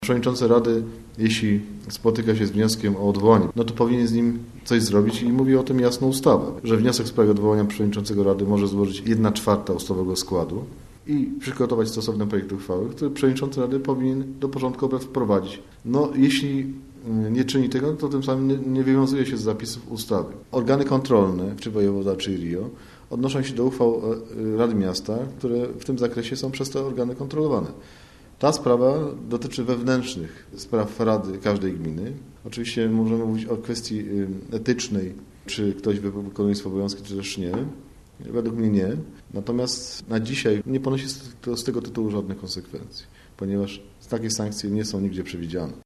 Przewodniczący Rady, jeśli spotyka się z wnioskiem o odwołanie, no to powinien z nim coś zrobić i mówi o tym jasno ustawa, że wniosek w sprawie odwołania przewodniczącego Rady może złożyć 1/4 ustawowego składu i przygotować stosowny projekt uchwały, który przewodniczący Rady powinien do porządku obrad wprowadzić. No, jeśli nie czyni tego, to tym samym nie wywiązuje się z zapisów ustawy. Organy kontrolne, czy wojewoda, czy RIO, odnoszą się do uchwał Rady Miasta, które w tym zakresie są przez te organy kontrolowane. Ta sprawa dotyczy wewnętrznych spraw Rady każdej gminy. Oczywiście możemy mówić o kwestii etycznej, czy ktoś wykonuje swoje obowiązki, czy też nie. Według mnie nie. Natomiast na dzisiaj nie ponosi z tego tytułu żadnych konsekwencji, ponieważ takie sankcje nie są nigdzie przewidziane.